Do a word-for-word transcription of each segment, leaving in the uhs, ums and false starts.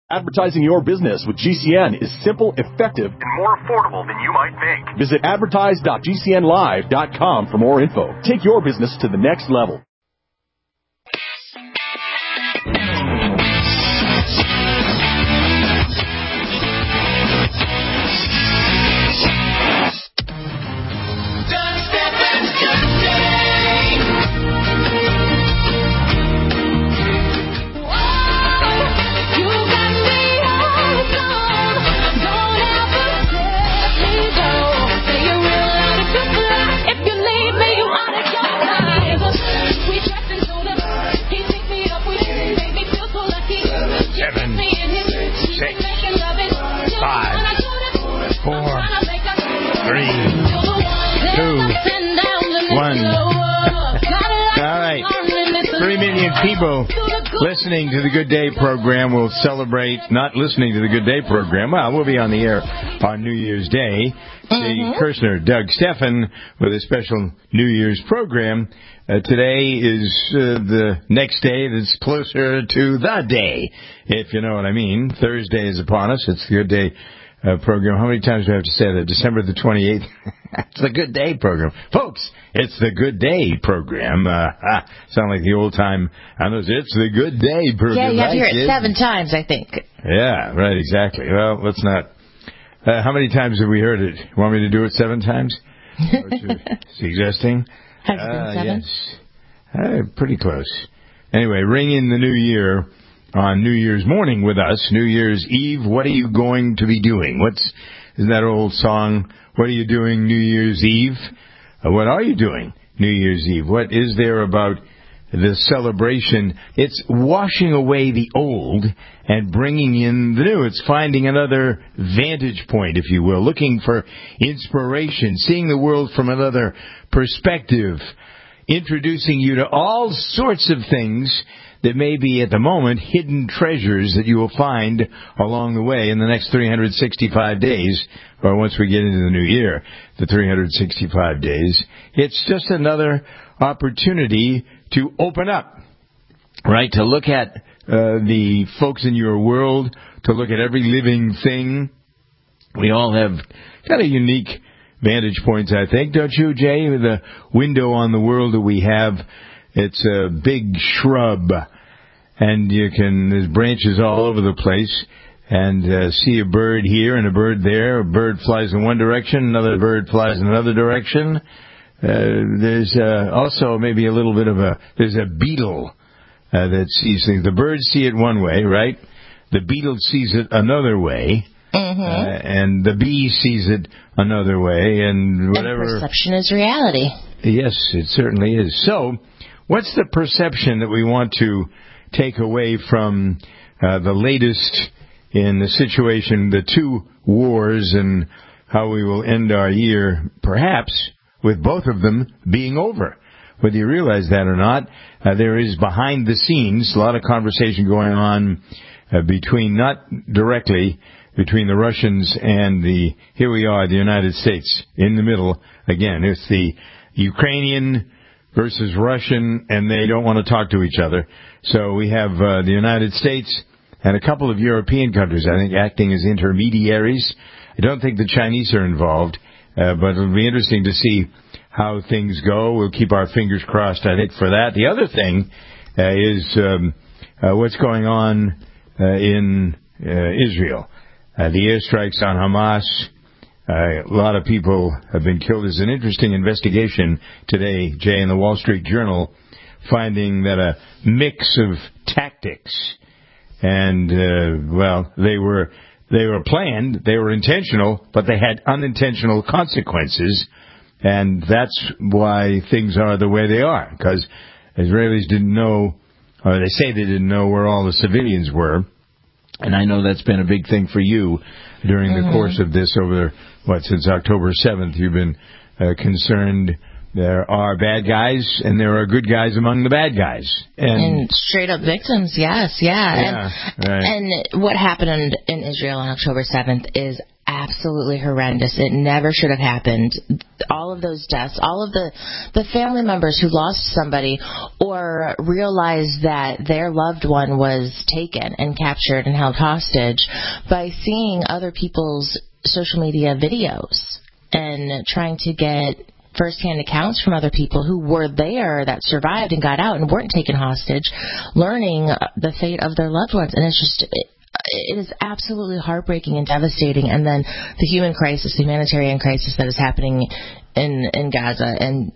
Advertising your business with G C N is simple, effective, and more affordable than you might think. Visit advertise dot g c n live dot com for more info. Take your business to the next level. People listening to the Good Day program will celebrate, not listening to the Good Day program. Well, we'll be on the air on New Year's Day. Mm-hmm. The Kirshner, Doug Steffen, with a special New Year's program. Uh, today is uh, the next day that's closer to the day, if you know what I mean. Thursday is upon us. It's the Good Day uh, program. How many times do I have to say that? December the twenty-eighth. It's the Good Day program. Folks, it's the Good Day program. Uh, ah, sound like the old time. I know, it's the Good Day program. Yeah, you have to hear right, it seven times, I think. Yeah, right, exactly. Well, let's not. Uh, how many times have we heard it? You want me to do it seven times? What you're suggesting? Has it been seven? Yes. Uh, pretty close. Anyway, ring in the new year on New Year's morning with us. New Year's Eve, what are you going to be doing? What's isn't that old song? What are you doing New Year's Eve? Uh, what are you doing New Year's Eve? What is there about the celebration? It's washing away the old and bringing in the new. It's finding another vantage point, if you will, looking for inspiration, seeing the world from another perspective, introducing you to all sorts of things that may be at the moment hidden treasures that you will find along the way in the next three hundred sixty-five days, or once we get into the new year, the three hundred sixty-five days. It's just another opportunity to open up, right? To look at uh, the folks in your world, to look at every living thing. We all have kind of unique vantage points, I think, don't you, Jay? The window on the world that we have, it's a big shrub, and you can, there's branches all over the place, and uh, see a bird here and a bird there. A bird flies in one direction, another bird flies in another direction. Uh, there's uh, also maybe a little bit of a, there's a beetle uh, that sees things. The birds see it one way, right? The beetle sees it another way. Mm-hmm. Uh, and the bee sees it another way, and whatever. And perception is reality. Yes, it certainly is. So, what's the perception that we want to take away from uh, the latest in the situation, the two wars, and how we will end our year, perhaps, with both of them being over? Whether you realize that or not, uh, there is behind the scenes a lot of conversation going on uh, between, not directly, between the Russians and the, here we are, the United States, in the middle. Again, it's the Ukrainian versus Russian, and they don't want to talk to each other. So we have uh, the United States and a couple of European countries, I think, acting as intermediaries. I don't think the Chinese are involved, uh, but it'll be interesting to see how things go. We'll keep our fingers crossed, I think, for that. The other thing uh, is um, uh, what's going on uh, in uh, Israel. Uh, the airstrikes on Hamas, uh, a lot of people have been killed. There's an interesting investigation today, Jay, in the Wall Street Journal, finding that a mix of tactics, and, uh, well, they were they were planned, they were intentional, but they had unintentional consequences, and that's why things are the way they are, because Israelis didn't know, or they say they didn't know where all the civilians were. And I know that's been a big thing for you during the mm-hmm. course of this over, what, since October seventh. You've been uh, concerned there are bad guys and there are good guys among the bad guys. And, and straight up victims, yes, yeah. yeah and, right. and what happened in, in Israel on October seventh is absolutely horrendous. It never should have happened. all of those deaths, all of the, the family members who lost somebody or realized that their loved one was taken and captured and held hostage by seeing other people's social media videos and trying to get first-hand accounts from other people who were there that survived and got out and weren't taken hostage, learning the fate of their loved ones. And it's just, it, it is absolutely heartbreaking and devastating. And then the human crisis, the humanitarian crisis that is happening in, in Gaza. And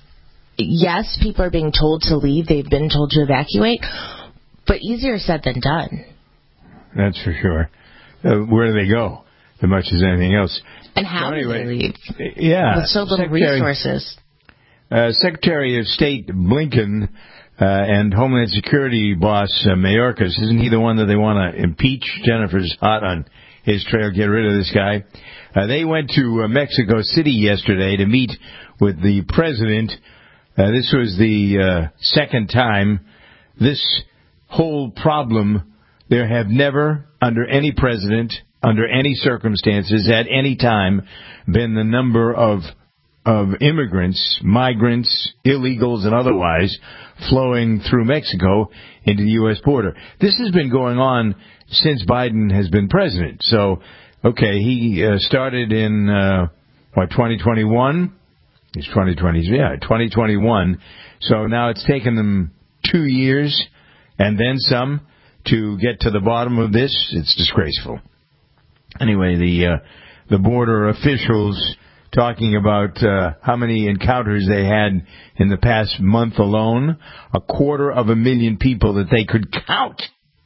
yes, people are being told to leave. They've been told to evacuate. But easier said than done. That's for sure. Uh, where do they go? As much as anything else. And how so anyway, do they leave? Yeah. With so little Secretary, resources. Uh, Secretary of State Blinken uh, and Homeland Security boss uh, Mayorkas, isn't he the one that they want to impeach? Jennifer's hot on his trail. Get rid of this guy. Uh, they went to uh, Mexico City yesterday to meet with the president. Uh, this was the uh, second time. This whole problem, there have never, under any president, under any circumstances, at any time, been the number of of immigrants, migrants, illegals, and otherwise flowing through Mexico into the U S border. This has been going on since Biden has been president. So, okay, he uh, started in, uh, what, twenty twenty-one? It's twenty twenty, yeah, twenty twenty-one. So now it's taken them two years and then some to get to the bottom of this. It's disgraceful. Anyway, the uh, the border officials talking about uh, how many encounters they had in the past month alone, a quarter of a million people that they could count.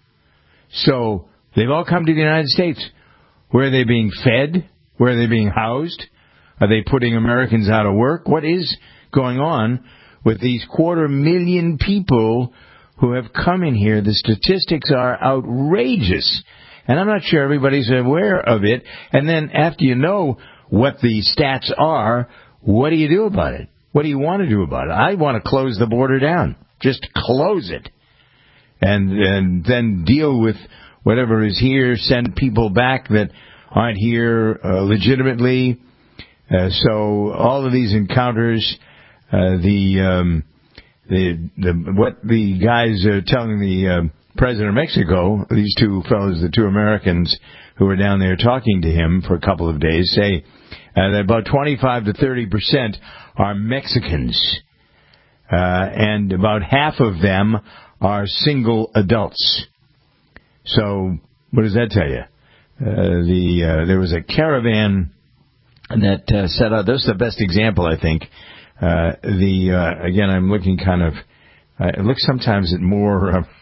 So they've all come to the United States. Where are they being fed? Where are they being housed? Are they putting Americans out of work? What is going on with these quarter million people who have come in here? The statistics are outrageous. And I'm not sure everybody's aware of it. And then after you know what the stats are, what do you do about it? What do you want to do about it? I want to close the border down. Just close it. And, and then deal with whatever is here, send people back that aren't here uh, legitimately. Uh, so all of these encounters, uh, the, um, the, the, what the guys are telling the, uh, President of Mexico, these two fellows, the two Americans who were down there talking to him for a couple of days, say uh, that about twenty-five to thirty percent are Mexicans, uh, and about half of them are single adults. So what does that tell you? Uh, the uh, there was a caravan that uh, set out. This is the best example, I think. Uh, the uh, again, I'm looking kind of. I look sometimes at more. Uh,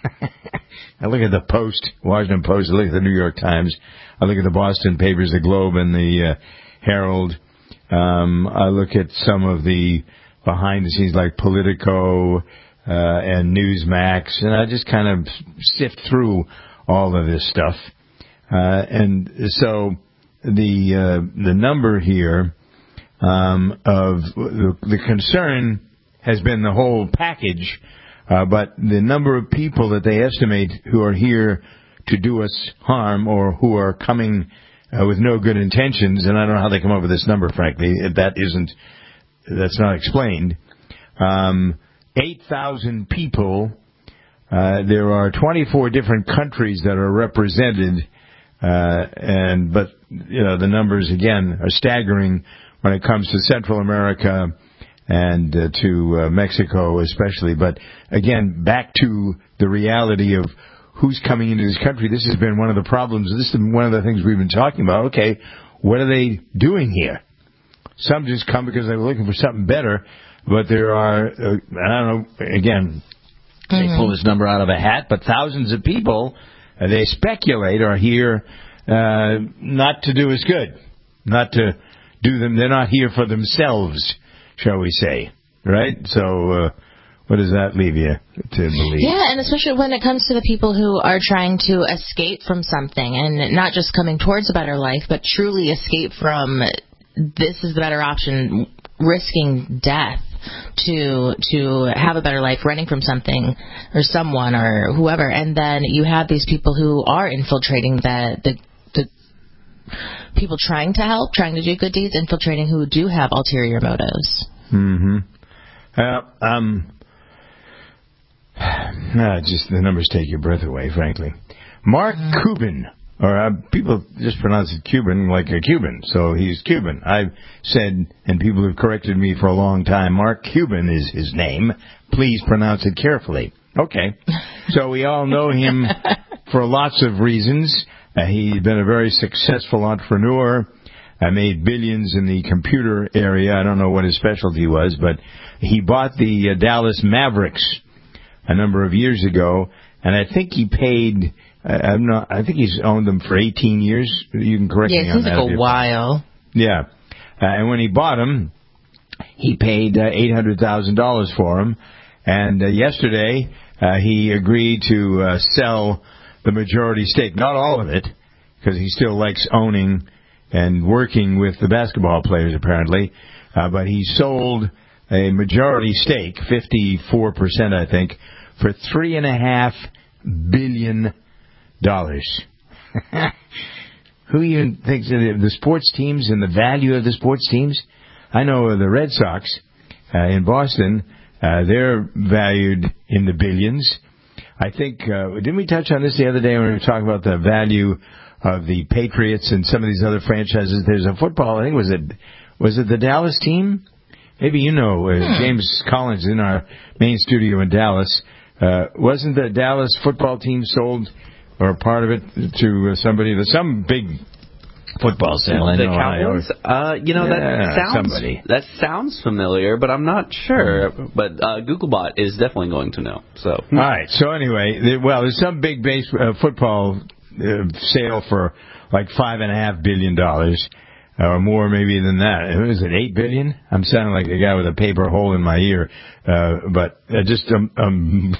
I look at the Post, Washington Post. I look at the New York Times. I look at the Boston papers, the Globe and the uh, Herald. Um, I look at some of the behind the scenes, like Politico uh, and Newsmax, and I just kind of sift through all of this stuff. Uh, and so the uh, the number here um, of the, the concern has been the whole package. Uh, but the number of people that they estimate who are here to do us harm or who are coming uh, with no good intentions, and I don't know how they come up with this number, frankly. That isn't, that's not explained. Um, eight thousand people. Uh, there are twenty-four different countries that are represented, uh, and but you know the numbers again are staggering when it comes to Central America and uh, to uh, Mexico especially. But again, back to the reality of who's coming into this country. This has been one of the problems. This is one of the things we've been talking about. Okay, what are they doing here? Some just come because they were looking for something better, but there are, uh, I don't know, again, they mm-hmm. pull this number out of a hat, but thousands of people, uh, they speculate, are here uh, not to do us good, not to do them. They're not here for themselves, shall we say, right? So uh, what does that leave you to believe? Yeah, and especially when it comes to the people who are trying to escape from something and not just coming towards a better life, but truly escape from this is the better option, risking death to to have a better life, running from something or someone or whoever. And then you have these people who are infiltrating the the, the people trying to help, trying to do good deeds, infiltrating who do have ulterior motives. Mm-hmm. Uh, um, nah, just the numbers take your breath away, frankly. Mark mm. Cuban, or uh, people just pronounce it Cuban like a Cuban, so he's Cuban. I've said, and people have corrected me for a long time, Mark Cuban is his name. Please pronounce it carefully. Okay. So we all know him for lots of reasons. Uh, he's been a very successful entrepreneur. I made billions in the computer area. I don't know what his specialty was, but he bought the uh, Dallas Mavericks a number of years ago, and I think he paid. Uh, I'm not. I think he's owned them for eighteen years. You can correct yeah, me on that. Yeah, it seems like a while. Yeah, uh, and when he bought them, he paid uh, eight hundred thousand dollars for them. And uh, yesterday uh, he agreed to uh, sell the majority stake, not all of it, because he still likes owning and working with the basketball players, apparently. Uh, but he sold a majority stake, fifty-four percent, I think, for three and a half billion dollars. Who even thinks of the, the sports teams and the value of the sports teams? I know the Red Sox uh, in Boston, uh, they're valued in the billions. I think, uh, didn't we touch on this the other day when we were talking about the value of the Patriots and some of these other franchises? There's a football, I think, was it was it the Dallas team? Maybe you know, uh, hmm. James Collins in our main studio in Dallas. Uh, wasn't the Dallas football team sold, or part of it, to uh, somebody, some big football sale? The Cowboys? Uh, you know, yeah, that sounds somebody. that sounds familiar, but I'm not sure. But uh, Googlebot is definitely going to know. So, all right. So anyway, there, well, there's some big base uh, football uh, sale for like five and a half billion dollars, or more maybe than that. Is it eight billion? I'm sounding like a guy with a paper hole in my ear, uh, but uh, just um, um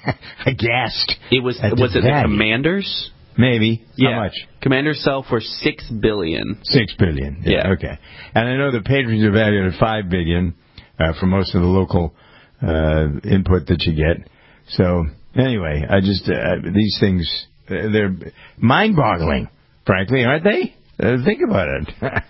aghast. It was was it the Commanders? Maybe. Yeah. How much? Commanders sell for six billion. Six billion. Yeah, yeah. Okay. And I know the Patriots are valued at five billion uh, for most of the local uh, input that you get. So anyway, I just uh, these things uh, they're mind-boggling, frankly, aren't they? Uh, think about it.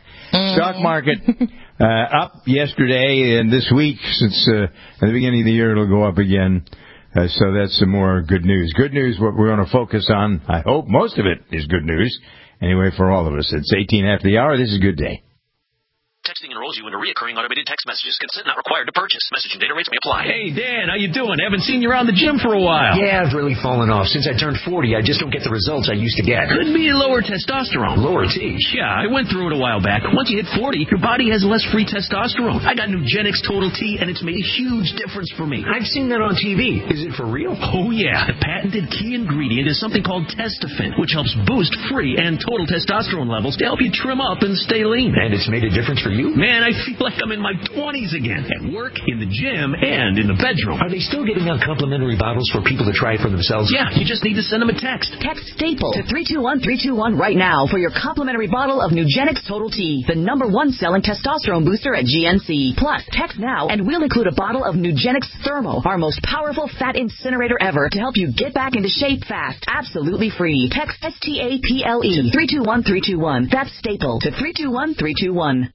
Stock market uh, up yesterday and this week. Since uh, at the beginning of the year, it'll go up again. Uh, so that's some more good news. Good news, what we're going to focus on, I hope most of it is good news. Anyway, for all of us. It's eighteen after the hour. This is a good day. Texting enrolls you into recurring automated text messages. Consent not required to purchase. Message and data rates may apply. Hey, Dan, how you doing? Haven't seen you around the gym for a while. Yeah, I've really fallen off. Since I turned forty, I just don't get the results I used to get. Could be lower testosterone. Lower T? Yeah, I went through it a while back. Once you hit forty, your body has less free testosterone. I got Nugenix Total T, and it's made a huge difference for me. I've seen that on T V. Is it for real? Oh, yeah. The patented key ingredient is something called Testofen, which helps boost free and total testosterone levels to help you trim up and stay lean. And it's made a difference for you? Man, I feel like I'm in my twenties again, at work, in the gym, and in the bedroom. Are they still giving out complimentary bottles for people to try it for themselves? Yeah, you just need to send them a text. Text STAPLE to three two one three two one right now for your complimentary bottle of Nugenix Total T, the number one selling testosterone booster at G N C. Plus, text now and we'll include a bottle of Nugenix Thermo, our most powerful fat incinerator ever, to help you get back into shape fast. Absolutely free. Text S T A P L E to three two one three two one. That's STAPLE to three two one three two one.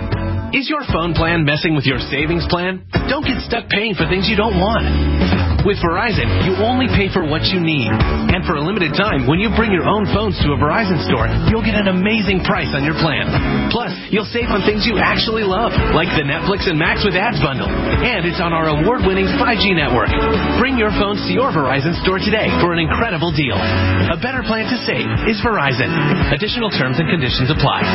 Is your phone plan messing with your savings plan? Don't get stuck paying for things you don't want. With Verizon, you only pay for what you need. And for a limited time, when you bring your own phones to a Verizon store, you'll get an amazing price on your plan. Plus, you'll save on things you actually love, like the Netflix and Max with Ads bundle. And it's on our award-winning five G network. Bring your phones to your Verizon store today for an incredible deal. A better plan to save is Verizon. Additional terms and conditions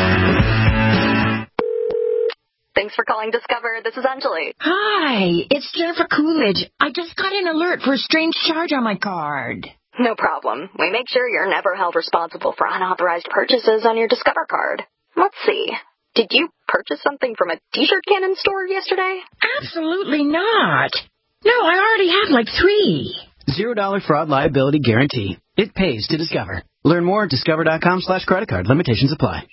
apply. Thanks for calling Discover. This is Anjali. Hi, it's Jennifer Coolidge. I just got an alert for a strange charge on my card. No problem. We make sure you're never held responsible for unauthorized purchases on your Discover card. Let's see. Did you purchase something from a T-shirt cannon store yesterday? Absolutely not. No, I already have like three. Zero dollar fraud liability guarantee. It pays to Discover. Learn more at discover.com slash credit card. Limitations apply.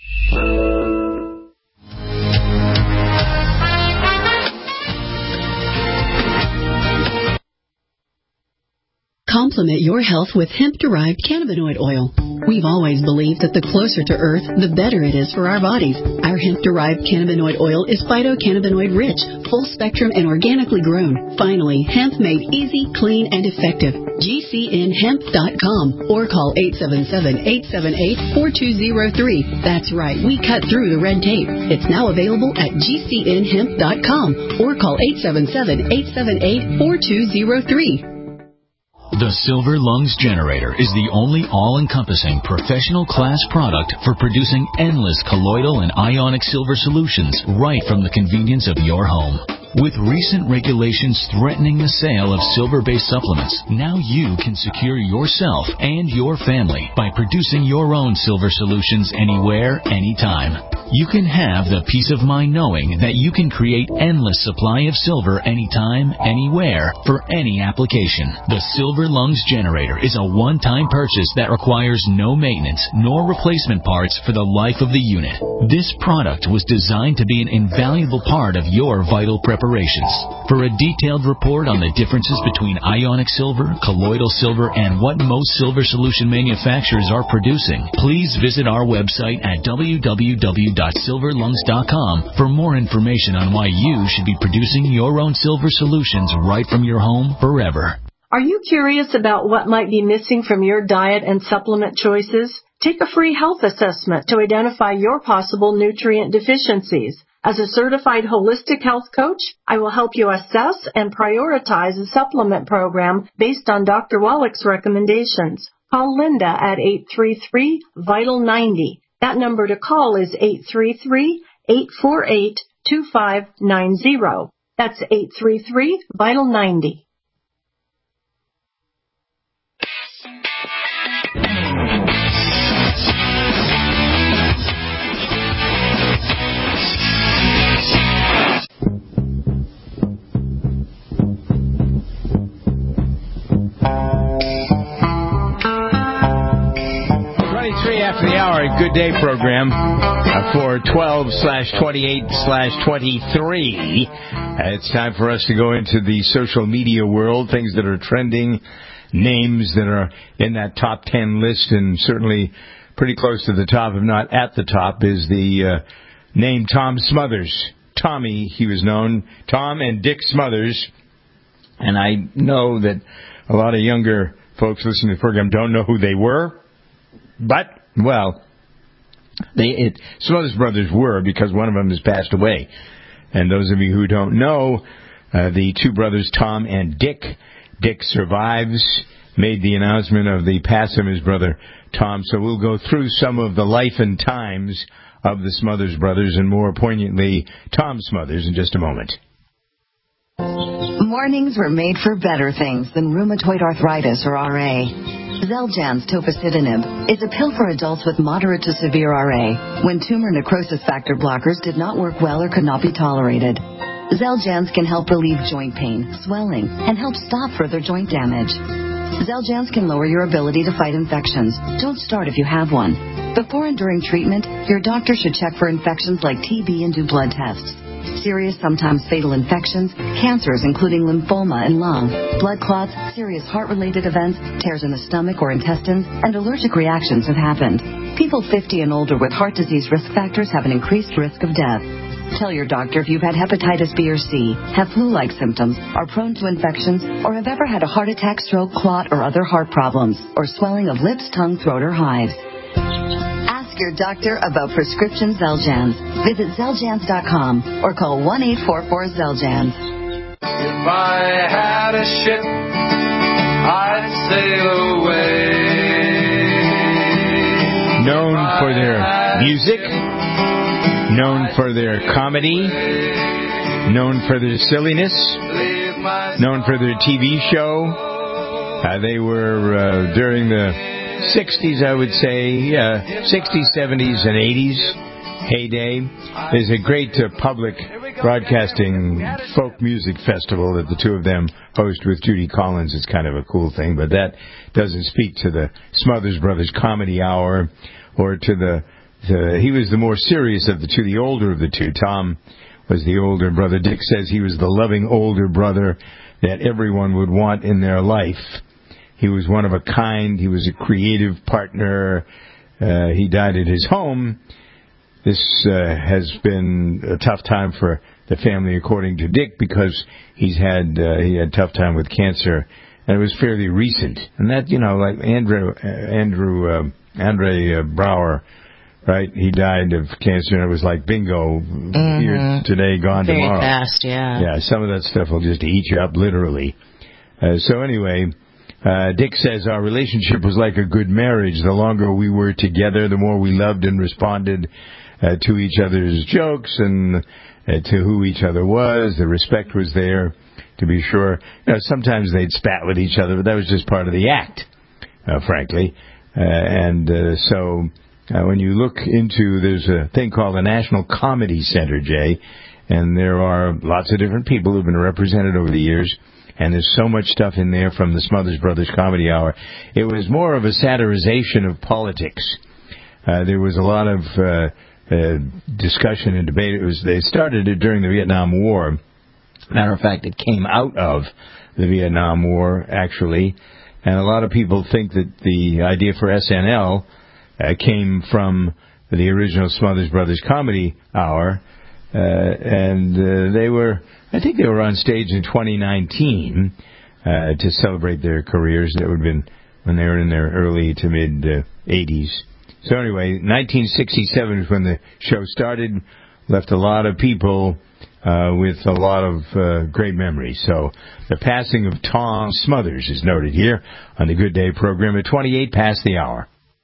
Complex Supplement your health with hemp-derived cannabinoid oil. We've always believed that the closer to Earth, the better it is for our bodies. Our hemp-derived cannabinoid oil is phytocannabinoid rich, full spectrum, and organically grown. Finally, hemp made easy, clean, and effective. G C N hemp dot com or call eight seven seven, eight seven eight, four two zero three. That's right, we cut through the red tape. It's now available at G C N hemp dot com or call eight seven seven, eight seven eight, four two zero three. The Silver Lungs Generator is the only all-encompassing professional class product for producing endless colloidal and ionic silver solutions right from the convenience of your home. With recent regulations threatening the sale of silver-based supplements, now you can secure yourself and your family by producing your own silver solutions anywhere, anytime. You can have the peace of mind knowing that you can create endless supply of silver anytime, anywhere, for any application. The Silver Lungs Generator is a one-time purchase that requires no maintenance nor replacement parts for the life of the unit. This product was designed to be an invaluable part of your vital preparations. For a detailed report on the differences between ionic silver, colloidal silver, and what most silver solution manufacturers are producing, please visit our website at w w w dot silver lungs dot com for more information on why you should be producing your own silver solutions right from your home forever. Are you curious about what might be missing from your diet and supplement choices? Take a free health assessment to identify your possible nutrient deficiencies. As a certified holistic health coach, I will help you assess and prioritize a supplement program based on Doctor Wallach's recommendations. Call Linda at eight three three, vital ninety. That number to call is eight three three, eight four eight, two five nine zero. That's eight three three, vital ninety. After the hour, Good Day program uh, for twelve slash twenty-eight slash twenty-three. Uh, it's time for us to go into the social media world, things that are trending, names that are in that top ten list, and certainly pretty close to the top, if not at the top, is the uh, name Tom Smothers. Tommy, he was known, Tom and Dick Smothers. And I know that a lot of younger folks listening to the program don't know who they were, but well, they it, Smothers Brothers were, because one of them has passed away. And those of you who don't know, uh, the two brothers, Tom and Dick, Dick survives, made the announcement of the passing of his brother, Tom. So we'll go through some of the life and times of the Smothers Brothers, and more poignantly, Tom Smothers, in just a moment. Mornings were made for better things than rheumatoid arthritis or R A. Xeljanz tofacitinib is a pill for adults with moderate to severe R A when tumor necrosis factor blockers did not work well or could not be tolerated. Xeljanz can help relieve joint pain, swelling, and help stop further joint damage. Xeljanz can lower your ability to fight infections. Don't start if you have one. Before and during treatment, your doctor should check for infections like T B and do blood tests. Serious, sometimes fatal infections, cancers including lymphoma and lung, blood clots, serious heart-related events, tears in the stomach or intestines, and allergic reactions have happened. People fifty and older with heart disease risk factors have an increased risk of death. Tell your doctor if you've had hepatitis B or C, have flu-like symptoms, are prone to infections, or have ever had a heart attack, stroke, clot, or other heart problems, or swelling of lips, tongue, throat, or hives. Your doctor about prescription Xeljanz. Visit Xeljanz dot com or call one eight four four Xeljanz. If I had a ship, I'd sail away. Known for their music, known for their comedy, known for their silliness, known for their T V show. Uh, they were uh, during the sixties, I would say, uh, sixties, seventies, and eighties heyday. There's a great uh, public broadcasting folk music festival that the two of them host with Judy Collins. It's kind of a cool thing, but that doesn't speak to the Smothers Brothers Comedy Hour or to the, the he was the more serious of the two, the older of the two. Tom was the older brother. Dick says he was the loving older brother that everyone would want in their life. He was one of a kind. He was a creative partner. Uh, he died at his home. This uh, has been a tough time for the family, according to Dick, because he's had uh, he had a tough time with cancer, and it was fairly recent. And that, you know, like Andrew uh, Andrew uh, Andre uh, Brower, right? He died of cancer, and it was like bingo, mm-hmm. here today, gone Very tomorrow. Very fast, yeah. Yeah, some of that stuff will just eat you up, literally. Uh, so anyway, uh, Dick says our relationship was like a good marriage. The longer we were together, the more we loved and responded uh, to each other's jokes and uh, to who each other was. The respect was there, to be sure. You know, sometimes they'd spat with each other, but that was just part of the act, uh, frankly. Uh, and uh, so uh, when you look into, there's a thing called the National Comedy Center, Jay, and there are lots of different people who've been represented over the years. And there's so much stuff in there from the Smothers Brothers Comedy Hour. It was more of a satirization of politics. Uh, there was a lot of uh, uh, discussion and debate. It was they started it during the Vietnam War. Matter of fact, it came out of the Vietnam War, actually. And a lot of people think that the idea for S N L uh, came from the original Smothers Brothers Comedy Hour. Uh, and uh, they were, I think they were on stage in twenty nineteen uh, to celebrate their careers. That would have been when they were in their early to mid uh, eighties. So anyway, nineteen sixty-seven is when the show started. Left a lot of people uh, with a lot of uh, great memories. So the passing of Tom Smothers is noted here on the Good Day program at twenty-eight past the hour.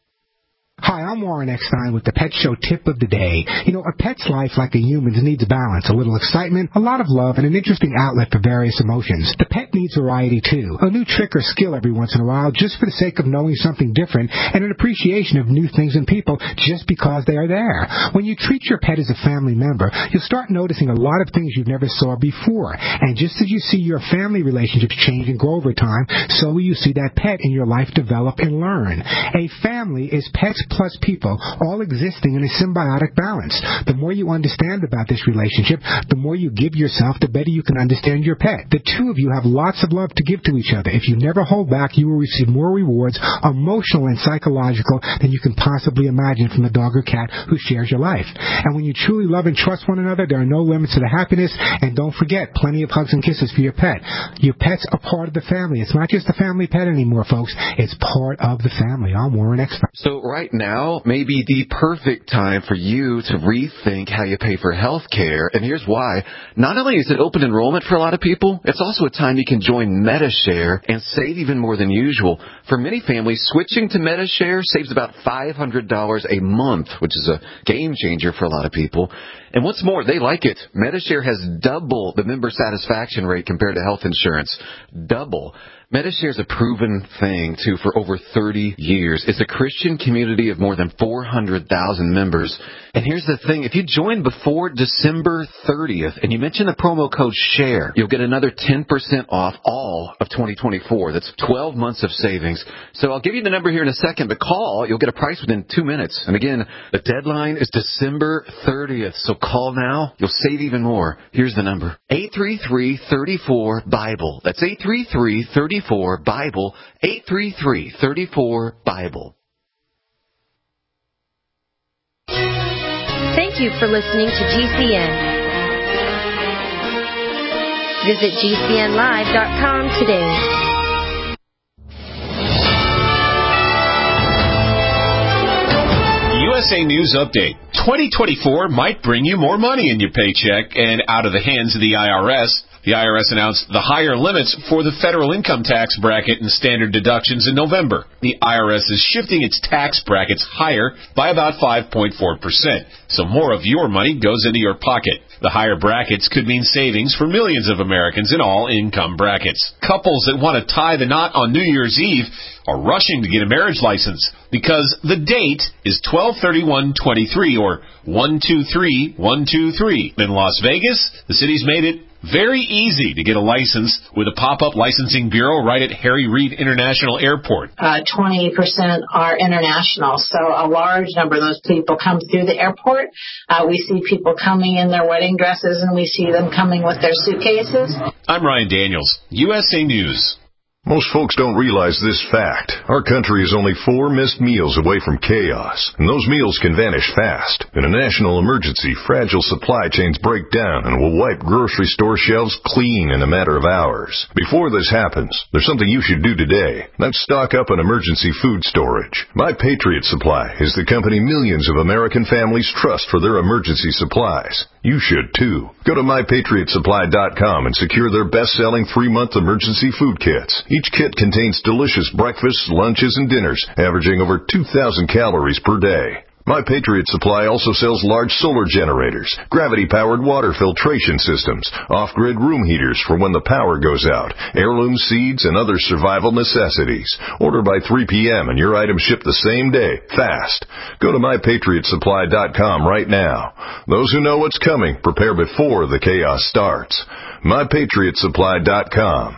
Hi, I'm Warren Eckstein with the Pet Show Tip of the Day. You know, a pet's life, like a human's, needs balance, a little excitement, a lot of love, and an interesting outlet for various emotions. The pet needs variety, too. A new trick or skill every once in a while, just for the sake of knowing something different, and an appreciation of new things and people just because they are there. When you treat your pet as a family member, you'll start noticing a lot of things you never saw before. And just as you see your family relationships change and grow over time, so will you see that pet in your life develop and learn. A family is pets plus people, all existing in a symbiotic balance. The more you understand about this relationship, the more you give yourself, the better you can understand your pet. The two of you have lots of love to give to each other. If you never hold back, you will receive more rewards, emotional and psychological, than you can possibly imagine from the dog or cat who shares your life. And when you truly love and trust one another, there are no limits to the happiness. And don't forget, plenty of hugs and kisses for your pet. Your pet's a part of the family. It's not just a family pet anymore, folks. It's part of the family. I'm Warren Eckstein. So right now may be the perfect time for you to rethink how you pay for health care. And here's why. Not only is it open enrollment for a lot of people, it's also a time you can join Medi-Share and save even more than usual. For many families, switching to Medi-Share saves about five hundred dollars a month, which is a game changer for a lot of people. And what's more, they like it. Medi-Share has double the member satisfaction rate compared to health insurance. Double. Medi-Share is a proven thing, too, for over thirty years. It's a Christian community of more than four hundred thousand members. And here's the thing. If you join before December thirtieth and you mention the promo code SHARE, you'll get another ten percent off all of twenty twenty-four. That's twelve months of savings. So I'll give you the number here in a second, but call. You'll get a price within two minutes. And again, the deadline is December thirtieth. So call now. You'll save even more. Here's the number. eight three three, three four, BIBLE. That's eight three three, three four, BIBLE. eight three three, three four, BIBLE. Thank you for listening to G C N. Visit G C N live dot com today. U S A News Update. twenty twenty-four might bring you more money in your paycheck and out of the hands of the I R S. The I R S announced the higher limits for the federal income tax bracket and standard deductions in November. The I R S is shifting its tax brackets higher by about five point four percent, so more of your money goes into your pocket. The higher brackets could mean savings for millions of Americans in all income brackets. Couples that want to tie the knot on New Year's Eve are rushing to get a marriage license because the date is twelve thirty-one twenty-three or one two three one two three. In Las Vegas, the city's made it very easy to get a license with a pop-up licensing bureau right at Harry Reid International Airport. Uh, twenty percent are international, so a large number of those people come through the airport. Uh, we see people coming in their wedding dresses, and we see them coming with their suitcases. I'm Ryan Daniels, U S A News. Most folks don't realize this fact. Our country is only four missed meals away from chaos, and those meals can vanish fast. In a national emergency, fragile supply chains break down and will wipe grocery store shelves clean in a matter of hours. Before this happens, there's something you should do today. That's stock up on emergency food storage. My Patriot Supply is the company millions of American families trust for their emergency supplies. You should too. Go to my patriot supply dot com and secure their best-selling three-month emergency food kits. Each kit contains delicious breakfasts, lunches, and dinners, averaging over two thousand calories per day. My Patriot Supply also sells large solar generators, gravity-powered water filtration systems, off-grid room heaters for when the power goes out, heirloom seeds, and other survival necessities. Order by three p.m. and your items ship the same day, fast. Go to my patriot supply dot com right now. Those who know what's coming, prepare before the chaos starts. my patriot supply dot com.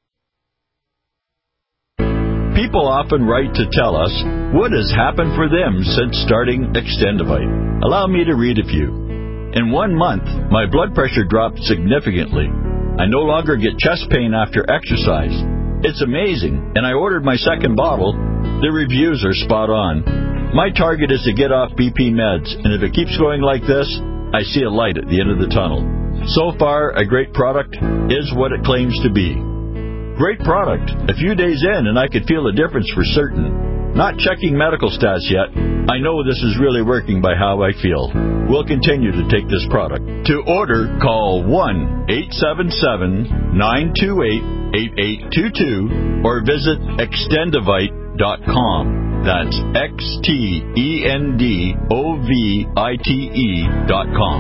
People often write to tell us what has happened for them since starting Extendivite. Allow me to read a few. In one month, my blood pressure dropped significantly. I no longer get chest pain after exercise. It's amazing, and I ordered my second bottle. The reviews are spot on. My target is to get off B P meds, and if it keeps going like this, I see a light at the end of the tunnel. So far, a great product is what it claims to be. Great product. A few days in, and I could feel a difference for certain. Not checking medical stats yet. I know this is really working by how I feel. We'll continue to take this product. To order, call one eight seven seven, nine two eight, eight eight two two or visit extendivite dot com. That's X T E N D O V I T E dot com.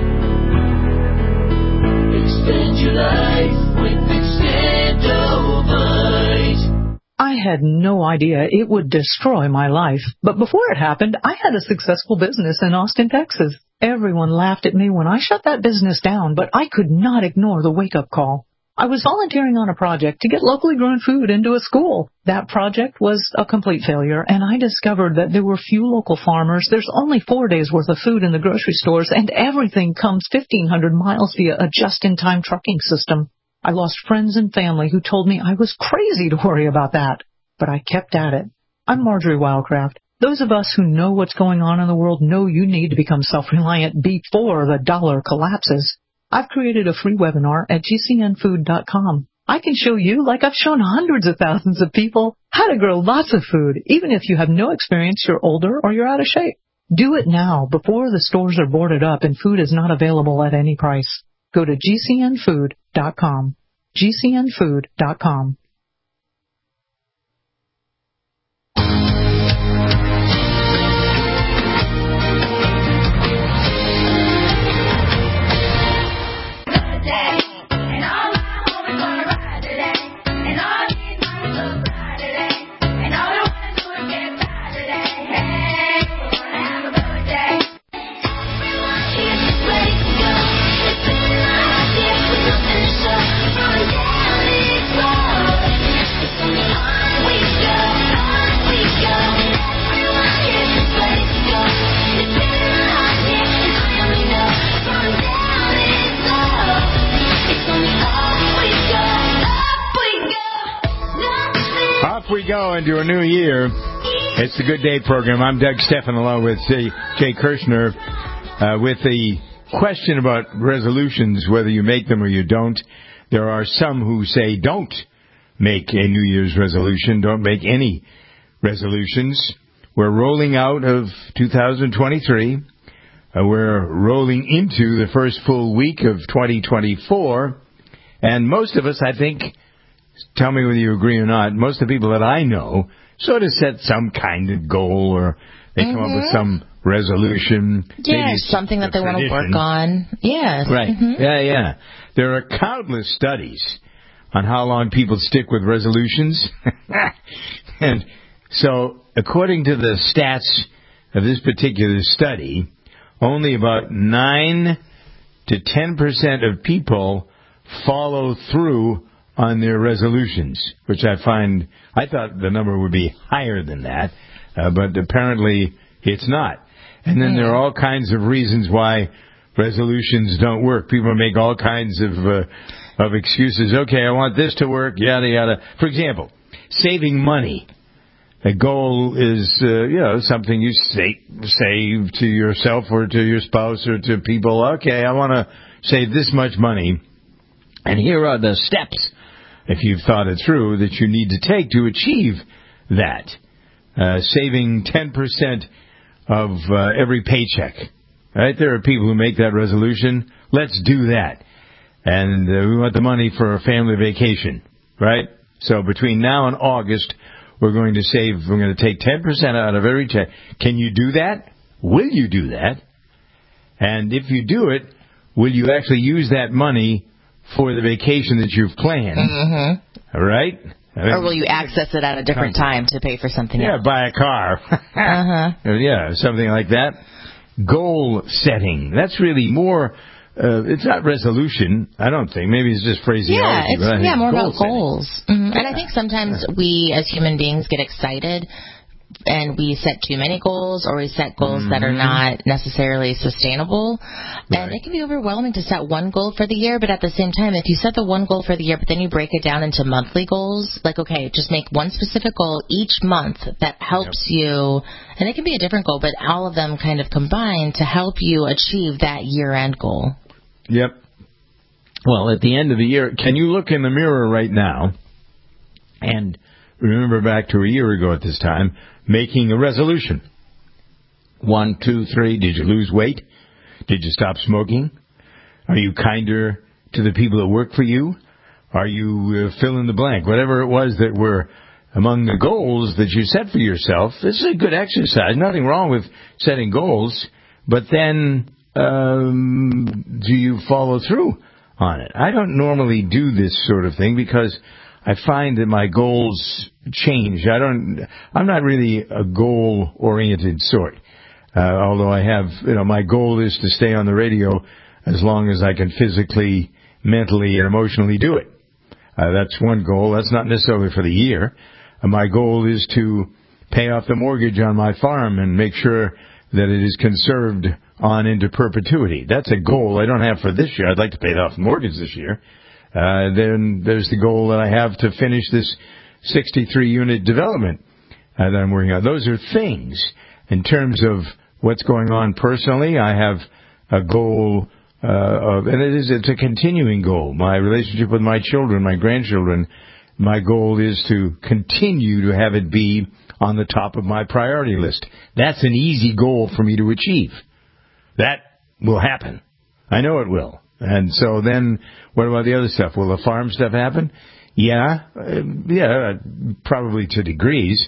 Extend your life with Extendivite. I had no idea it would destroy my life. But before it happened, I had a successful business in Austin, Texas. Everyone laughed at me when I shut that business down, but I could not ignore the wake-up call. I was volunteering on a project to get locally grown food into a school. That project was a complete failure, and I discovered that there were few local farmers. There's only four days' worth of food in the grocery stores, and everything comes fifteen hundred miles via a just-in-time trucking system. I lost friends and family who told me I was crazy to worry about that, but I kept at it. I'm Marjorie Wildcraft. Those of us who know what's going on in the world know you need to become self-reliant before the dollar collapses. I've created a free webinar at G C N food dot com. I can show you, like I've shown hundreds of thousands of people, how to grow lots of food, even if you have no experience, you're older, or you're out of shape. Do it now, before the stores are boarded up and food is not available at any price. Go to G C N food dot com. G C N food dot com. We go into a new year. It's the Good Day program. I'm Doug Stephan along with Jay Kirshner uh, with the question about resolutions, whether you make them or you don't. There are some who say don't make a New Year's resolution, don't make any resolutions. We're rolling out of two thousand twenty-three. Uh, we're rolling into the first full week of twenty twenty-four. And most of us, I think, tell me whether you agree or not, most of the people that I know sort of set some kind of goal, or they mm-hmm. come up with some resolution. Yeah, something that they want to work on. Yes. Right. Mm-hmm. Yeah, yeah. There are countless studies on how long people stick with resolutions. And so, according to the stats of this particular study, only about nine to ten percent of people follow through on their resolutions, which I find, I thought the number would be higher than that, uh, but apparently it's not. And then there are all kinds of reasons why resolutions don't work. People make all kinds of uh, of excuses. Okay, I want this to work, yada, yada. For example, saving money. A goal is, uh, you know, something you say, save to yourself or to your spouse or to people. Okay, I want to save this much money, and here are the steps, if you've thought it through, that you need to take to achieve that. Uh, saving ten percent of uh, every paycheck. Right? There are people who make that resolution. Let's do that. And uh, we want the money for a family vacation. Right? So between now and August, we're going to save, we're going to take ten percent out of every check. Can you do that? Will you do that? And if you do it, will you actually use that money for the vacation that you've planned? Mm-hmm. Right? I mean, or will you access it at a different time to pay for something yeah, else? Yeah, buy a car. uh-huh. Yeah, something like that. Goal setting. That's really more... Uh, it's not resolution, I don't think. Maybe it's just phraseology. Yeah, it's but I yeah, more goal about goals. Mm-hmm. Yeah. And I think sometimes we, as human beings, get excited and we set too many goals, or we set goals mm-hmm. that are not necessarily sustainable. Right. And it can be overwhelming to set one goal for the year, but at the same time, if you set the one goal for the year, but then you break it down into monthly goals, like, okay, just make one specific goal each month that helps yep. you, and it can be a different goal, but all of them kind of combine to help you achieve that year-end goal. Yep. Well, at the end of the year, can you look in the mirror right now and remember back to a year ago at this time, making a resolution? One, two, three, did you lose weight? Did you stop smoking? Are you kinder to the people that work for you? Are you uh, fill in the blank? Whatever it was that were among the goals that you set for yourself, this is a good exercise. Nothing wrong with setting goals, but then um, do you follow through on it? I don't normally do this sort of thing because I find that my goals change. I don't, I'm not really a goal-oriented sort. Uh, although I have, you know, my goal is to stay on the radio as long as I can physically, mentally, and emotionally do it. Uh, that's one goal. That's not necessarily for the year. Uh, my goal is to pay off the mortgage on my farm and make sure that it is conserved on into perpetuity. That's a goal I don't have for this year. I'd like to pay off the mortgage this year. Uh, then there's the goal that I have to finish this sixty-three unit development uh, that I'm working on. Those are things. In terms of what's going on personally, I have a goal, uh, of, and it is, it's a continuing goal. My relationship with my children, my grandchildren, my goal is to continue to have it be on the top of my priority list. That's an easy goal for me to achieve. That will happen. I know it will. And so then, what about the other stuff? Will the farm stuff happen? Yeah, uh, yeah, probably to degrees.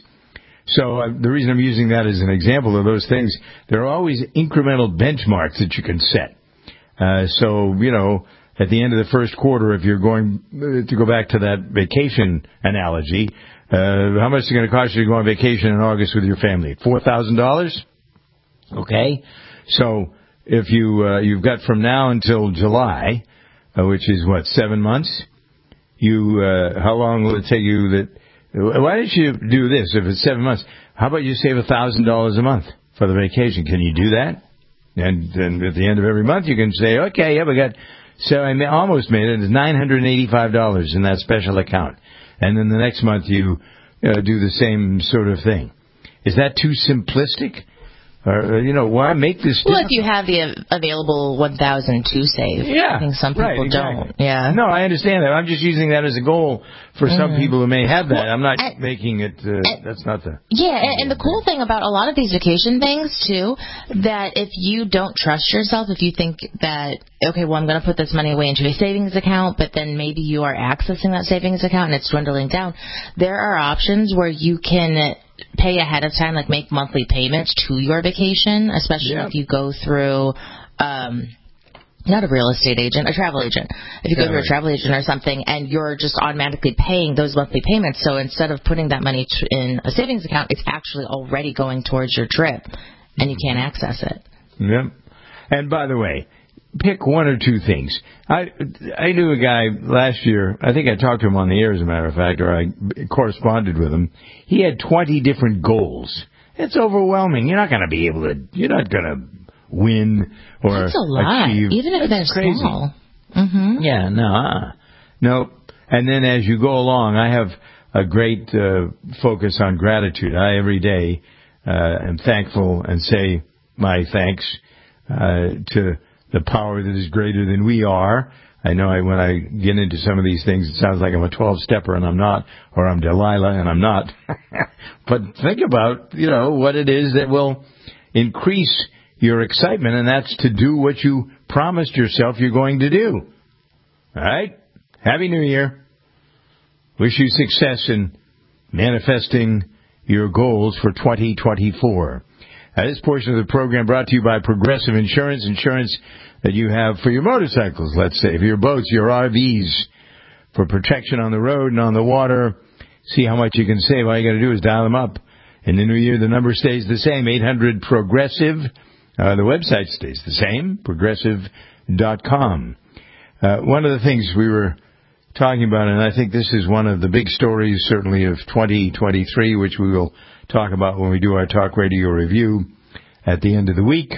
So uh, the reason I'm using that as an example of those things, there are always incremental benchmarks that you can set. Uh, so, you know, at the end of the first quarter, if you're going uh, to go back to that vacation analogy, uh, how much is it going to cost you to go on vacation in August with your family? four thousand dollars? Okay. So if you, uh, you've got from now until July, uh, which is what, seven months? You, uh, how long will it take you that, why don't you do this if it's seven months? How about you save a thousand dollars a month for the vacation? Can you do that? And then at the end of every month you can say, okay, yeah, we got, so I almost made it. It's nine hundred eighty-five dollars in that special account. And then the next month you uh, do the same sort of thing. Is that too simplistic? Or, you know, why make this difficult? Well, if you have the available one thousand to save. Yeah. I think some people right, exactly. don't. Yeah. No, I understand that. I'm just using that as a goal for mm-hmm. some people who may have that. Well, I'm not and, making it, uh, and, that's not the... Yeah, and, and the cool thing about a lot of these vacation things, too, that if you don't trust yourself, if you think that, okay, well, I'm going to put this money away into a savings account, but then maybe you are accessing that savings account and it's dwindling down, there are options where you can pay ahead of time, like make monthly payments to your vacation, especially yeah. if you go through, um, not a real estate agent, a travel agent. If you yeah, go through right. a travel agent or something and you're just automatically paying those monthly payments, so instead of putting that money t- in a savings account, it's actually already going towards your trip and you can't access it. Yep. And by the way, pick one or two things. I I knew a guy last year, I think I talked to him on the air as a matter of fact, or I corresponded with him. He had twenty different goals. It's overwhelming. You're not going to be able to, you're not going to win or That's a lot, achieve. even if they're crazy. small. Mm-hmm. Yeah, no, uh, no. And then as you go along, I have a great uh, focus on gratitude. I, every day, uh, am thankful and say my thanks uh, to the power that is greater than we are. I know I, when I get into some of these things, it sounds like I'm a twelve-stepper, and I'm not, or I'm Delilah, and I'm not. But think about, you know, what it is that will increase your excitement, and that's to do what you promised yourself you're going to do. All right? Happy New Year. Wish you success in manifesting your goals for twenty twenty-four. Now, this portion of the program brought to you by Progressive Insurance, insurance that you have for your motorcycles, let's say, for your boats, your R Vs, for protection on the road and on the water. See how much you can save. All you got to do is dial them up. In the new year, the number stays the same, eight hundred progressive. Uh, the website stays the same, progressive dot com. Uh, one of the things we were talking about, and I think this is one of the big stories, certainly, of twenty twenty-three, which we will talk about when we do our talk radio review at the end of the week.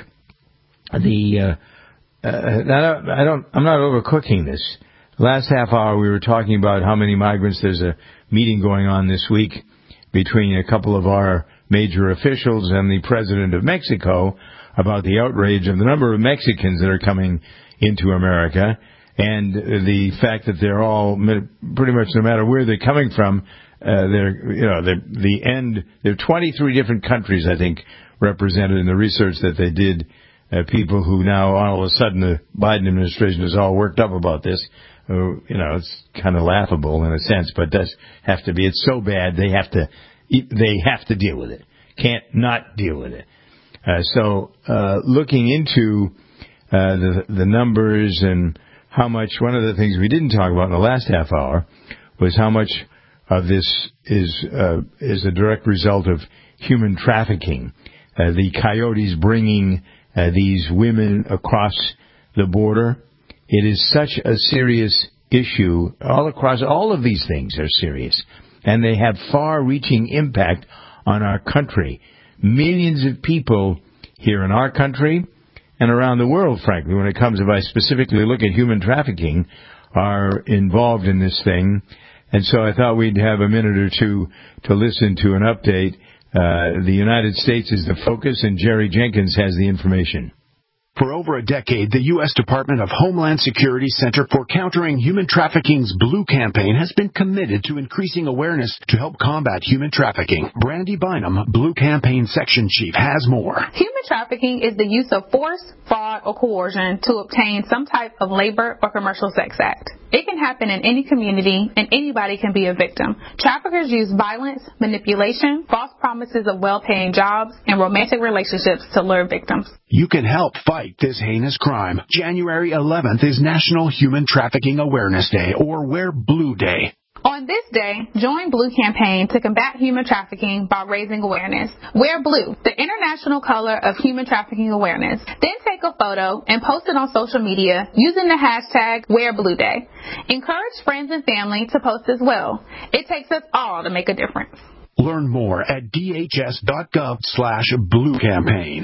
The uh, uh, I don't, I don't, I'm not overcooking this. Last half hour, we were talking about how many migrants. There's a meeting going on this week between a couple of our major officials and the president of Mexico about the outrage of the number of Mexicans that are coming into America, and the fact that they're all, pretty much no matter where they're coming from, uh, they're, you know, they're, the end, there are twenty-three different countries, I think, represented in the research that they did. Uh, people who now, all of a sudden, the Biden administration is all worked up about this. Uh, you know, it's kind of laughable in a sense, but it does have to be. It's so bad, they have to, they have to deal with it. Can't not deal with it. Uh, so, uh, looking into, uh, the, the numbers and how much, one of the things we didn't talk about in the last half hour was how much of this is, uh, is a direct result of human trafficking. Uh, the coyotes bringing, uh, these women across the border. It is such a serious issue. All across, all of these things are serious. And they have far-reaching impact on our country. Millions of people here in our country and around the world, frankly, when it comes, if I specifically look at human trafficking, are involved in this thing. And so I thought we'd have a minute or two to listen to an update. Uh, the United States is the focus, and Jerry Jenkins has the information. For over a decade, the U S Department of Homeland Security's Center for Countering Human Trafficking's Blue Campaign has been committed to increasing awareness to help combat human trafficking. Brandy Bynum, Blue Campaign Section Chief, has more. Human trafficking is the use of force, fraud, or coercion to obtain some type of labor or commercial sex act. It can happen in any community, and anybody can be a victim. Traffickers use violence, manipulation, false promises of well-paying jobs, and romantic relationships to lure victims. You can help fight this heinous crime. January eleventh is National Human Trafficking Awareness Day, or Wear Blue Day. On this day, join Blue Campaign to combat human trafficking by raising awareness. Wear blue, the international color of human trafficking awareness. Then take a photo and post it on social media using the hashtag WearBlueDay. Encourage friends and family to post as well. It takes us all to make a difference. Learn more at dhs.gov slash blue campaign.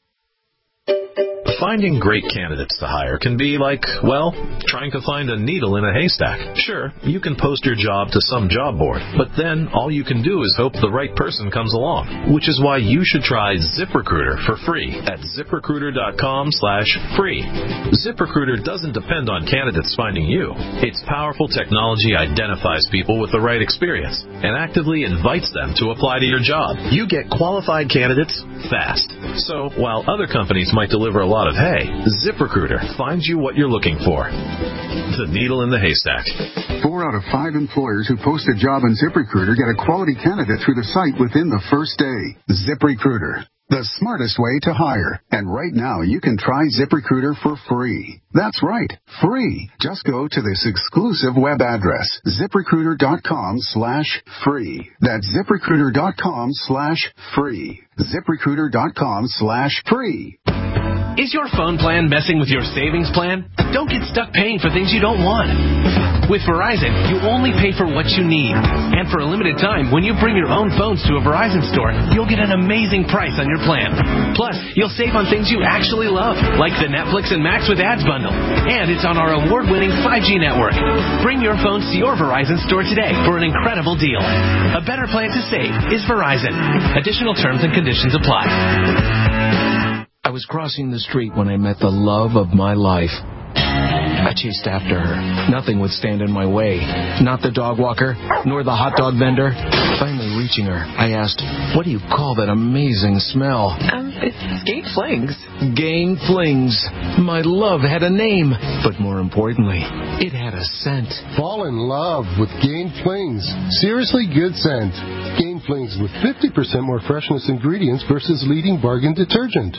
Finding great candidates to hire can be like, well, trying to find a needle in a haystack. Sure, you can post your job to some job board, but then all you can do is hope the right person comes along, which is why you should try ZipRecruiter for free at ZipRecruiter.com slash free. ZipRecruiter doesn't depend on candidates finding you. Its powerful technology identifies people with the right experience and actively invites them to apply to your job. You get qualified candidates fast. So while other companies might deliver a lot of hay, ZipRecruiter finds you what you're looking for. The needle in the haystack. Four out of five employers who post a job on ZipRecruiter get a quality candidate through the site within the first day. ZipRecruiter, the smartest way to hire. And right now, you can try ZipRecruiter for free. That's right, free. Just go to this exclusive web address, ZipRecruiter.com slash free. That's ZipRecruiter.com slash free. ZipRecruiter.com slash free. Is your phone plan messing with your savings plan? Don't get stuck paying for things you don't want. With Verizon, you only pay for what you need. And for a limited time, when you bring your own phones to a Verizon store, you'll get an amazing price on your plan. Plus, you'll save on things you actually love, like the Netflix and Max with Ads bundle. And it's on our award-winning five G network. Bring your phones to your Verizon store today for an incredible deal. A better plan to save is Verizon. Additional terms and conditions apply. I was crossing the street when I met the love of my life. I chased after her. Nothing would stand in my way. Not the dog walker, nor the hot dog vendor. Finally reaching her, I asked, "What do you call that amazing smell?" Um, it's Gain Flings. Gain Flings. My love had a name. But more importantly, it had a scent. Fall in love with Gain Flings. Seriously good scent. Gain Flings with fifty percent more freshness ingredients versus leading bargain detergent.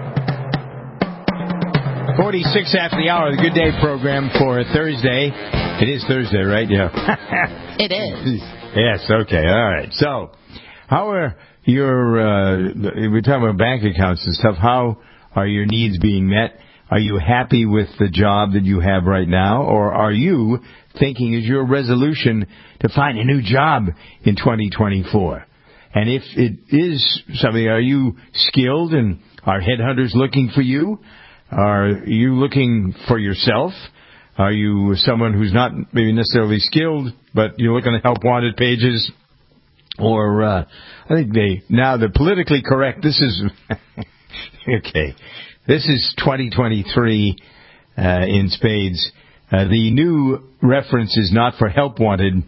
forty-six after the hour, the Good Day program for Thursday. It is Thursday, right? Yeah. It is. Yes, okay, all right. So, how are your, uh, we're talking about bank accounts and stuff, how are your needs being met? Are you happy with the job that you have right now, or are you thinking is your resolution to find a new job in twenty twenty-four? And if it is something, are you skilled and are headhunters looking for you? Are you looking for yourself? Are you someone who's not maybe necessarily skilled, but you're looking at help wanted pages? Or, uh, I think they, now the politically correct, this is, okay, this is twenty twenty-three uh, in spades. Uh, the new reference is not for help wanted.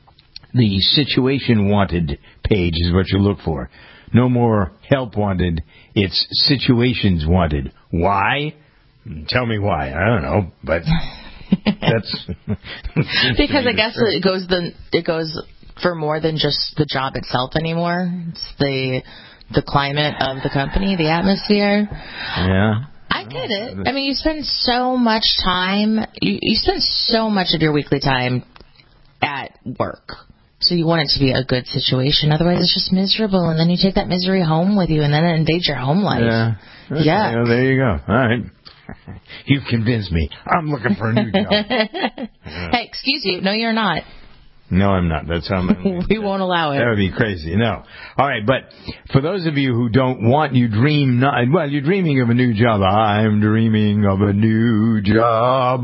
The situation wanted page is what you look for. No more help wanted. It's situations wanted. Why? Tell me why. I don't know, but that's because I guess it goes the it goes for more than just the job itself anymore. It's the the climate of the company, the atmosphere. Yeah. I get it. I mean, you spend so much time. You, you spend so much of your weekly time at work. So you want it to be a good situation. Otherwise, it's just miserable. And then you take that misery home with you, and then it invades your home life. Yeah. Okay, yeah. Well, there you go. All right. You've convinced me. I'm looking for a new job. Yeah. Hey, excuse you. No, you're not. No, I'm not. That's how I'm. We won't allow it. That would be crazy. No. All right, but for those of you who don't want, you dream not. Well, you're dreaming of a new job. I'm dreaming of a new job.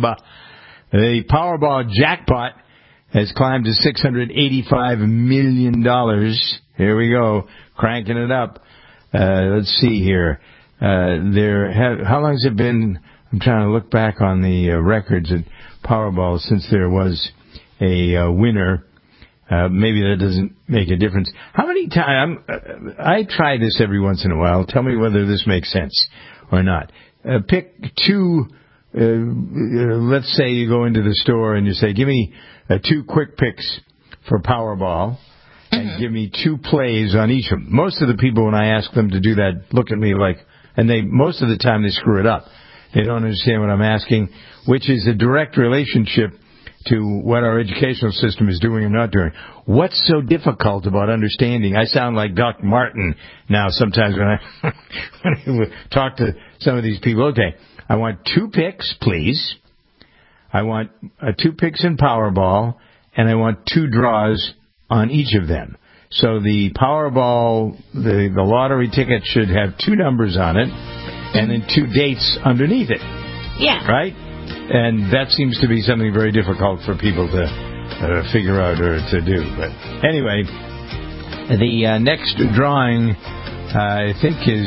The Powerball jackpot has climbed to six hundred eighty-five million dollars. Here we go, cranking it up. Uh, let's see here. Uh, there, have, how long has it been? I'm trying to look back on the uh, records at Powerball since there was a uh, winner. Uh, maybe that doesn't make a difference. How many times? Uh, I try this every once in a while. Tell me whether this makes sense or not. Uh, pick two. Uh, uh, let's say you go into the store and you say, "Give me uh, two quick picks for Powerball." And mm-hmm. give me two plays on each of them. Most of the people, when I ask them to do that, look at me like, and they most of the time they screw it up. They don't understand what I'm asking, which is a direct relationship to what our educational system is doing and not doing. What's so difficult about understanding? I sound like Doctor Martin now sometimes when I, when I talk to some of these people. Okay, I want two picks, please. I want uh, two picks in Powerball, and I want two draws on each of them. So the Powerball, the, the lottery ticket should have two numbers on it and then two dates underneath it. Yeah. Right? And that seems to be something very difficult for people to uh, figure out or to do. But anyway, the uh, next drawing, uh, I think, is,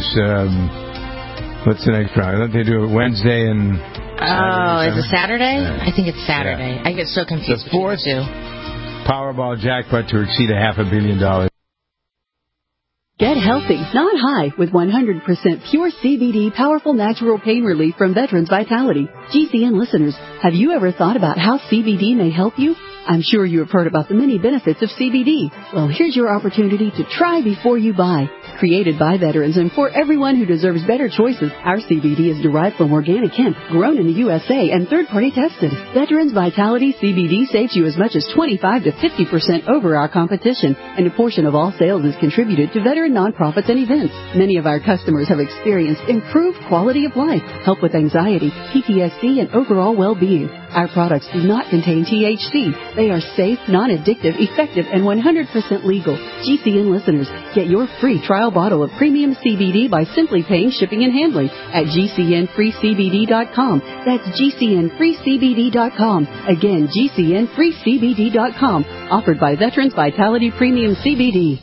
um, what's the next drawing? Don't they do it Wednesday and Oh, is it Saturday? Yeah. I think it's Saturday. Yeah. I get so confused the fourth between the two. Powerball jackpot to exceed a half a billion dollars. Get healthy, not high, with one hundred percent pure C B D powerful natural pain relief from Veterans Vitality. G C N listeners, have you ever thought about how C B D may help you? I'm sure you have heard about the many benefits of C B D. Well, here's your opportunity to try before you buy. Created by veterans and for everyone who deserves better choices, our C B D is derived from organic hemp, grown in the U S A and third-party tested. Veterans Vitality C B D saves you as much as twenty-five to fifty percent over our competition, and a portion of all sales is contributed to veteran nonprofits and events. Many of our customers have experienced improved quality of life, help with anxiety, P T S D, and overall well-being. Our products do not contain T H C. They are safe, non-addictive, effective, and one hundred percent legal. G C N listeners, get your free trial bottle of premium C B D by simply paying shipping and handling at G C N free C B D dot com. That's G C N free C B D dot com. Again, G C N free C B D dot com. Offered by Veterans Vitality Premium C B D.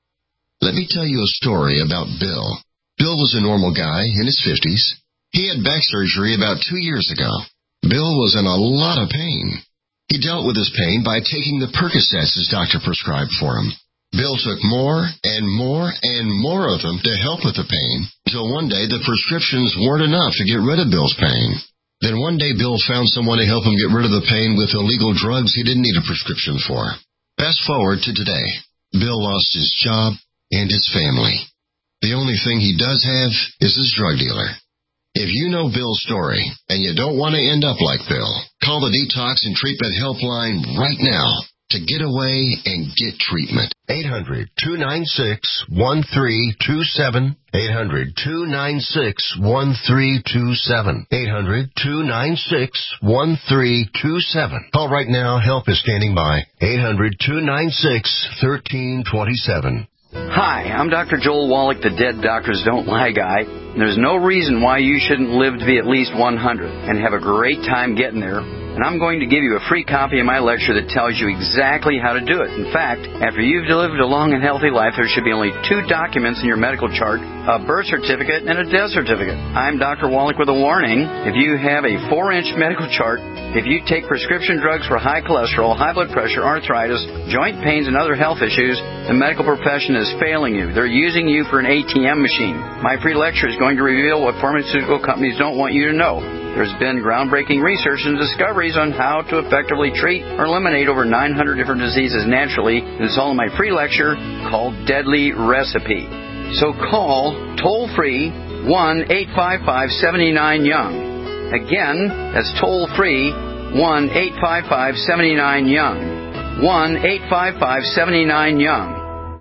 Let me tell you a story about Bill. Bill was a normal guy in his fifties. He had back surgery about two years ago. Bill was in a lot of pain. He dealt with his pain by taking the Percocets his doctor prescribed for him. Bill took more and more and more of them to help with the pain, until one day the prescriptions weren't enough to get rid of Bill's pain. Then one day Bill found someone to help him get rid of the pain with illegal drugs he didn't need a prescription for. Fast forward to today. Bill lost his job and his family. The only thing he does have is his drug dealer. If you know Bill's story and you don't want to end up like Bill, call the Detox and Treatment Helpline right now to get away and get treatment. eight hundred, two nine six, one three two seven. eight hundred, two nine six, one three two seven. eight hundred, two nine six, one three two seven. Call right now. Help is standing by. eight hundred, two nine six, one three two seven. Hi, I'm Doctor Joel Wallach, the Dead Doctors Don't Lie guy. And there's no reason why you shouldn't live to be at least one hundred and have a great time getting there. And I'm going to give you a free copy of my lecture that tells you exactly how to do it. In fact, after you've lived a long and healthy life, there should be only two documents in your medical chart, a birth certificate and a death certificate. I'm Doctor Wallach with a warning. If you have a four-inch medical chart, if you take prescription drugs for high cholesterol, high blood pressure, arthritis, joint pains, and other health issues, the medical profession is failing you. They're using you for an A T M machine. My free lecture is going to reveal what pharmaceutical companies don't want you to know. There's been groundbreaking research and discoveries on how to effectively treat or eliminate over nine hundred different diseases naturally. And it's all in my free lecture called Deadly Recipe. So call toll-free one eight five five, seven nine, young. Again, that's toll-free one eight five five, seven nine, young. one eight five five, seven nine, young.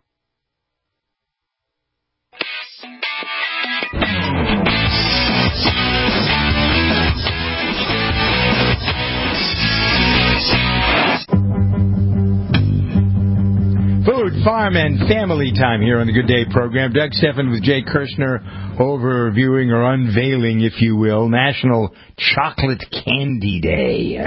Food, farm, and family time here on the Good Day program. Doug Stephan with Jay Kirshner overviewing or unveiling, if you will, National Chocolate Candy Day.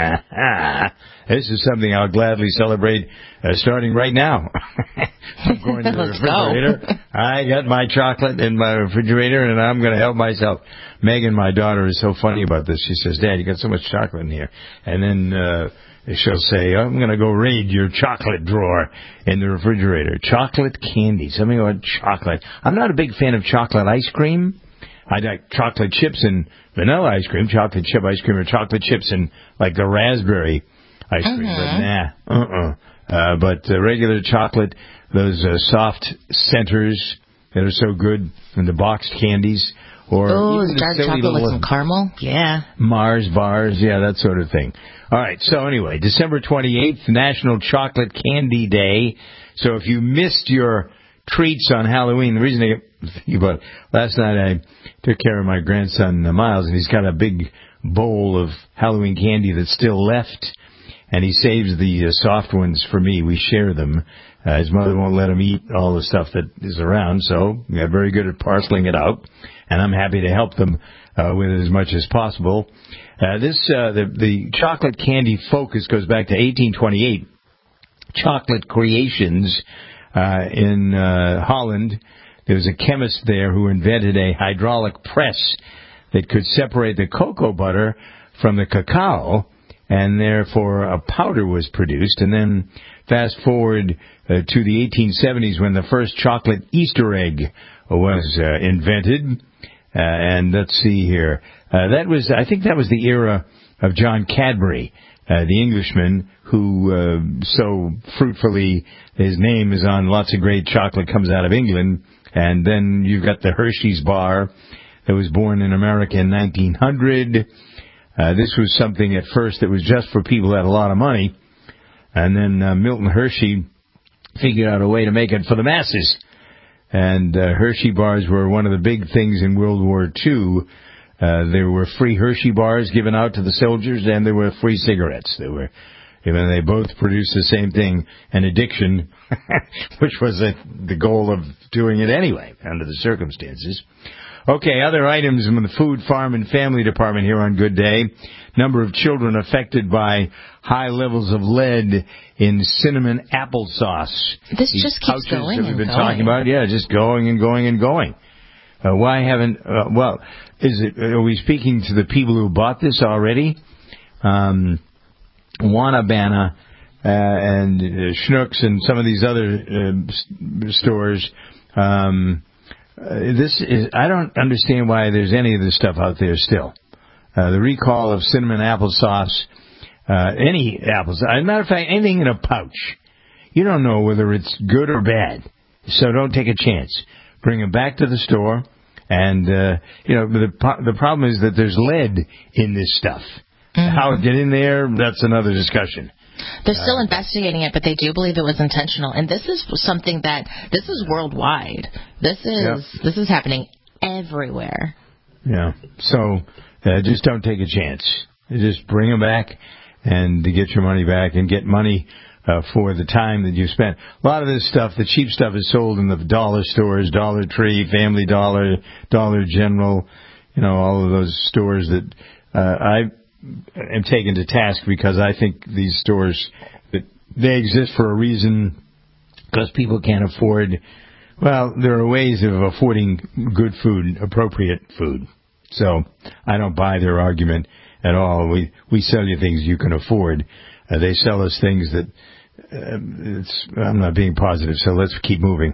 This is something I'll gladly celebrate uh, starting right now. I'm going to the refrigerator. Go. I got my chocolate in my refrigerator, and I'm going to help myself. Megan, my daughter, is so funny about this. She says, Dad, you got so much chocolate in here. And then uh, she'll say, I'm going to go raid your chocolate drawer in the refrigerator. Chocolate candy, something about chocolate. I'm not a big fan of chocolate ice cream. I like chocolate chips and vanilla ice cream, chocolate chip ice cream, or chocolate chips and like the raspberry ice cream. Uh-huh. But nah, uh-uh. Uh, but uh, regular chocolate, those uh, soft centers that are so good, and the boxed candies. Or oh, even dark the chocolate with some caramel? Yeah. Mars bars, yeah, that sort of thing. All right, so anyway, December twenty-eighth, National Chocolate Candy Day. So if you missed your treats on Halloween, the reason I think about it, last night I took care of my grandson, uh, Miles, and he's got a big bowl of Halloween candy that's still left, and he saves the uh, soft ones for me. We share them. Uh, his mother won't let him eat all the stuff that is around, so we got very good at parceling it out, and I'm happy to help them uh, with it as much as possible. Uh, this uh, the, the chocolate candy focus goes back to eighteen twenty-eight. Chocolate Creations uh, in uh, Holland. There was a chemist there who invented a hydraulic press that could separate the cocoa butter from the cacao, and therefore a powder was produced. And then fast forward uh, to the eighteen seventies when the first chocolate Easter egg was uh, invented. Uh, and let's see here. Uh, that was, I think that was the era of John Cadbury, uh, the Englishman who uh, so fruitfully, his name is on lots of great chocolate comes out of England. And then you've got the Hershey's bar that was born in America in nineteen hundred. Uh, this was something at first that was just for people who had a lot of money. And then uh, Milton Hershey figured out a way to make it for the masses. And uh, Hershey bars were one of the big things in World War Two. Uh, there were free Hershey bars given out to the soldiers, and there were free cigarettes. There were, even they both produced the same thing, an addiction, which was a, the goal of doing it anyway, under the circumstances. Okay, other items from the Food, Farm, and Family Department here on Good Day. Number of children affected by high levels of lead in cinnamon applesauce. This These just keeps going that we've and been going. talking about, yeah, just going and going and going. Uh, why haven't, uh, well, is it, are we speaking to the people who bought this already? Um, Wanabana, uh, and uh, Schnucks and some of these other uh, stores, um, Uh, this is, I don't understand why there's any of this stuff out there still. Uh, the recall of cinnamon applesauce, uh, any applesauce, as a matter of fact, anything in a pouch. You don't know whether it's good or bad. So don't take a chance. Bring it back to the store. And, uh, you know, the, the problem is that there's lead in this stuff. Mm-hmm. How it get in there, that's another discussion. They're still uh, investigating it, but they do believe it was intentional. And this is something that, this is worldwide. This is, yep. this is happening everywhere. Yeah. So, uh, just don't take a chance. Just bring them back and to get your money back and get money, uh, for the time that you spent. A lot of this stuff, the cheap stuff is sold in the dollar stores, Dollar Tree, Family Dollar, Dollar General, you know, all of those stores that, uh, I, am taken to task because I think these stores, that they exist for a reason because people can't afford, well, there are ways of affording good food, appropriate food. So I don't buy their argument at all. We we sell you things you can afford. Uh, they sell us things that, uh, it's, I'm not being positive, so let's keep moving.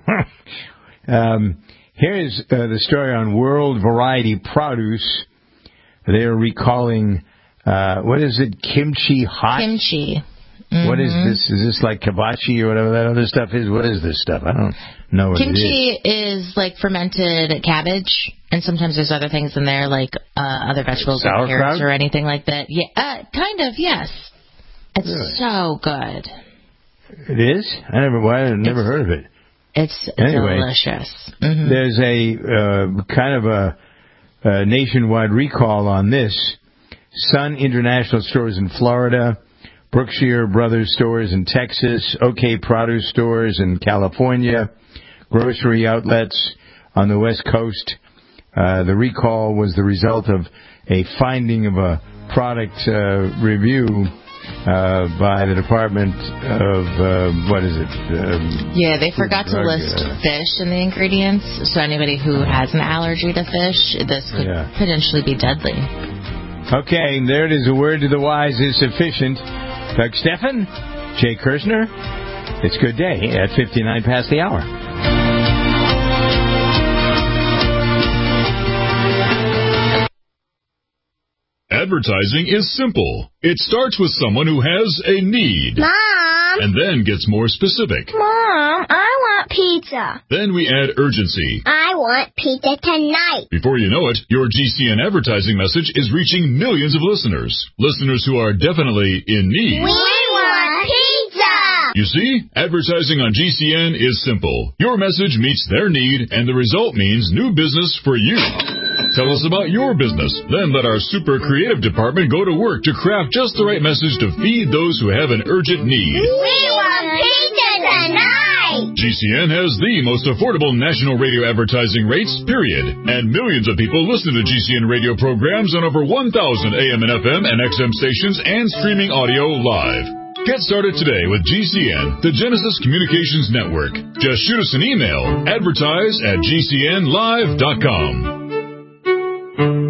um, here's uh, the story on World Variety Produce. They are recalling Uh, what is it? Kimchi hot? Kimchi. Mm-hmm. What is this? Is this like kibachi or whatever that other stuff is? What is this stuff? I don't know what Kimchi it is. is like fermented cabbage, and sometimes there's other things in there, like uh, other vegetables like carrots or anything like that. Yeah, uh, kind of, yes. It's really? so good. It is? I never, well, I never it's, heard of it. It's anyway, delicious. Mm-hmm. There's a uh, kind of a, a nationwide recall on this. Sun International Stores in Florida, Brookshire Brothers Stores in Texas, OK Produce Stores in California, grocery outlets on the West Coast. Uh, the recall was the result of a finding of a product uh, review uh, by the Department of, uh, what is it? Um, yeah, they forgot to drug, list uh, fish in the ingredients, so anybody who has an allergy to fish, this could yeah. potentially be deadly. Okay, there it is. A word to the wise is sufficient. Doug Steffen, Jay Kirsner. It's Good Day at fifty-nine past the hour. Advertising is simple. It starts with someone who has a need. Mom! And then gets more specific. Mom, I want pizza. Then we add urgency. I want pizza tonight. Before you know it, your G C N advertising message is reaching millions of listeners. Listeners who are definitely in need. We want pizza! You see, advertising on G C N is simple. Your message meets their need, and the result means new business for you. Tell us about your business. Then let our super creative department go to work to craft just the right message to feed those who have an urgent need. We want pizza tonight! G C N has the most affordable national radio advertising rates, period. And millions of people listen to G C N radio programs on over one thousand A M and F M and X M stations and streaming audio live. Get started today with G C N, the Genesis Communications Network. Just shoot us an email, advertise at G C N live dot com.